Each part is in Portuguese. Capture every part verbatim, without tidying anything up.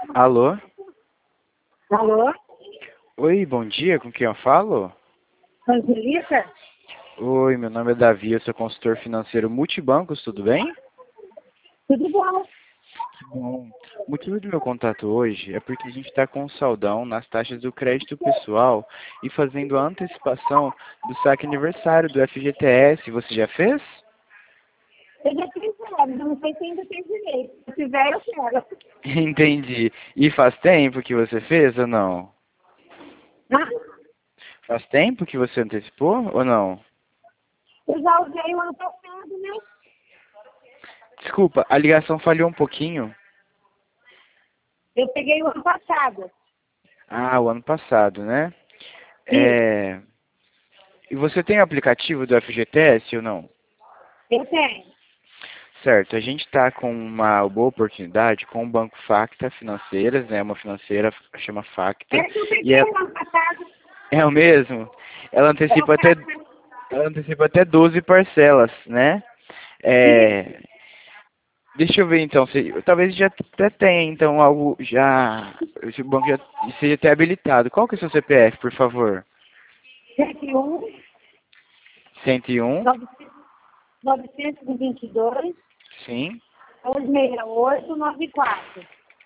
Alô? Alô? Oi, bom dia, com quem eu falo? Angelita? Oi, meu nome é Davi, eu sou consultor financeiro multibancos, tudo bem? Tudo bom? Que bom. O motivo do meu contato hoje é porque a gente está com um saldão nas taxas do crédito pessoal e fazendo a antecipação do saque aniversário do F G T S. Você já fez? Eu já fiz zero, não sei se ainda tem direito. Se tiver, eu quero. Entendi. E faz tempo que você fez ou não? Ah, Faz tempo que você antecipou ou não? eu já usei o ano passado, né? Desculpa, a ligação falhou um pouquinho. Eu peguei o ano passado. Ah, o ano passado, né? Isso, É... E você tem o aplicativo do F G T S ou não? eu tenho. Certo, a gente está com uma boa oportunidade com o Banco Facta Financeiras, né? Uma financeira chama Facta. É que eu E peguei é, o ano passado. é o mesmo? Ela É o antecipa até, fato. ela antecipa até doze parcelas, né? Isso. É, deixa eu ver então, se, talvez já até tenha então algo já, esse banco já seja até habilitado. Qual que é o seu C P F, por favor? cento e um, cento e um, novecentos e vinte e dois, sim, seiscentos e sessenta e oito, noventa e quatro.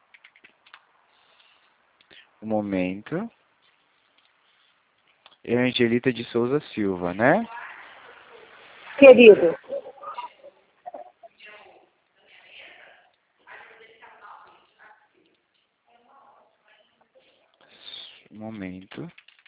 um momento. É Angelita de Souza Silva, né? Querido, Um momento.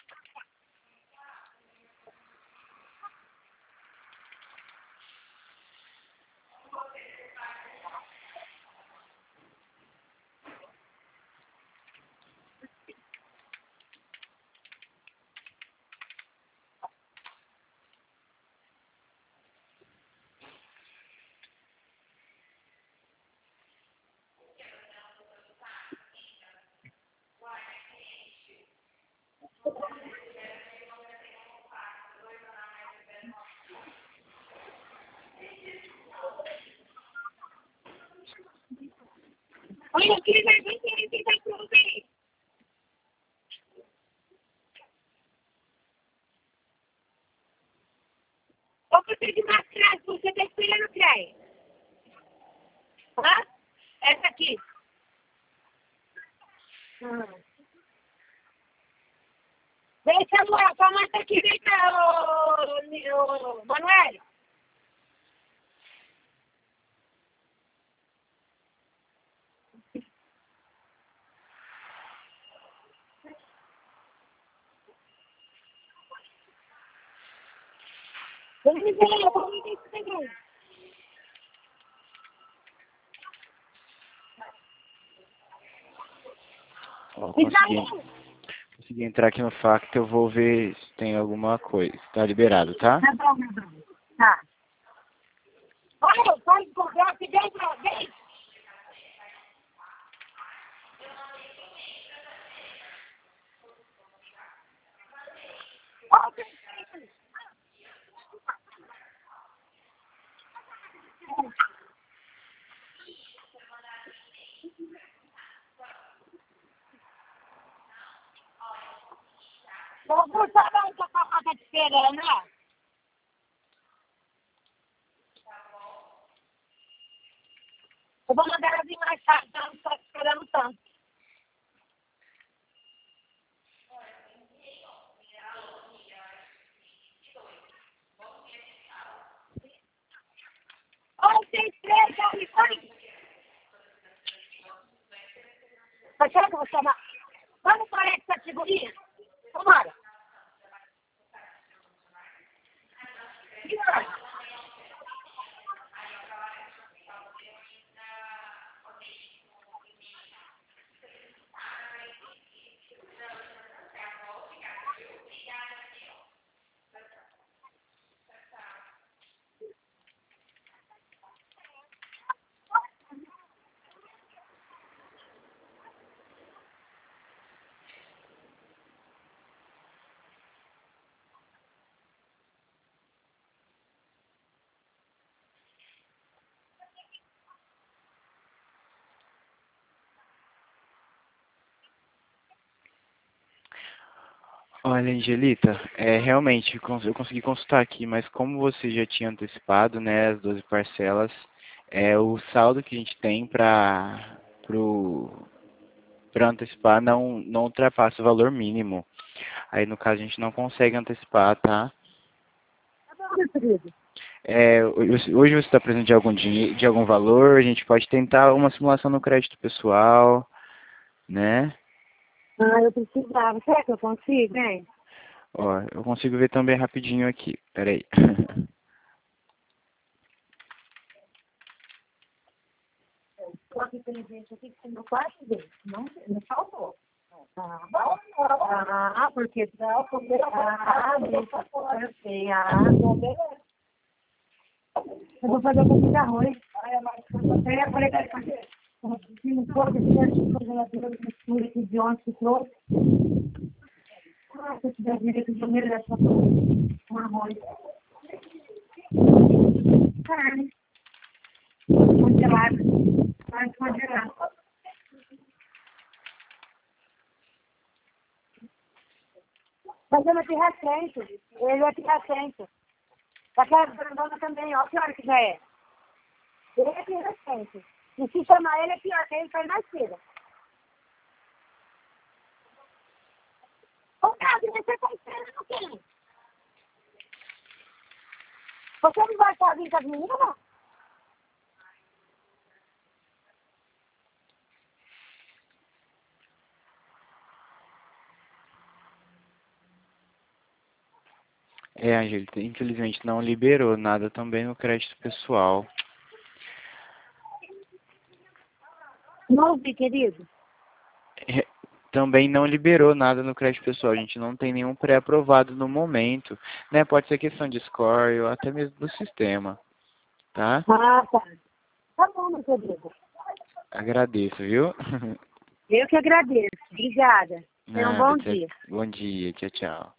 olha aqui, vai ver se ele tem tudo aí. Ou você de máscara, você está esperando praia. Hã? Essa aqui. Hum. Deixa a sua mãe tá aqui, vem cá, ô, ô, Manuel. Vamos ver, vamos ver se tem. Ó, consegui, Israel. consegui entrar aqui no Facta, eu vou ver se tem alguma coisa. Tá liberado, tá? Tá bom, meu bem. Tá. Olha, pode comprar, se vem pra vem. Olha, eu vou saber onde a papai tá te esperando, né? Eu vou mandar ela vir mais tarde, ela não tá te esperando tanto. Olha, tem três, olha, olha. Mas será que eu vou chamar? Vamos para essa figurinha? Vambora. E olha. Olha, Angelita, é, realmente, cons- eu consegui consultar aqui, mas como você já tinha antecipado, né, as doze parcelas, é, o saldo que a gente tem para para antecipar não, não ultrapassa o valor mínimo. Aí, no caso, a gente não consegue antecipar, tá? Tá bom, meu querido. É, hoje hoje você está precisando de algum dinheiro, de algum valor, a gente pode tentar uma simulação no crédito pessoal, né? Ah, eu precisava. Será que eu consigo, hein? Ó, eu consigo ver também rapidinho aqui, peraí. Só que tem gente aqui que tem no quarto dele. Não, não faltou. Ah, bom. Ah, porque... Não, porque... Ah, deixa fora. Eu sei. Ah, bom, beleza. Eu vou fazer um pouquinho de arroz. Eu falei, cadê? Se não for, se tiver geladeira de mistura aqui de ontem que trouxe. Ah, se eu tiver dinheiro aqui de janeiro, dá só um arroz. Carne. Congelada. Carne congelada. Mas ele é pirracente. Ele é pirracente. Aquela grandona também, ó, que hora que já é. Ele é pirracente. E se chamar ele é pior, que ele faz mais cedo. Ô, Gabi, você tá esperando quem? Você não vai sozinho com as meninas? É, Angélica, infelizmente não liberou nada também no crédito pessoal. Não vi, querido. É, também não liberou nada no crédito pessoal, a gente não tem nenhum pré-aprovado no momento, né? Pode ser questão de score ou até mesmo do sistema, tá? Ah, tá. Tá bom, meu querido. Agradeço, viu? Eu que agradeço. Obrigada. Tenha um Nada, bom tchau- dia. bom dia, tchau, tchau.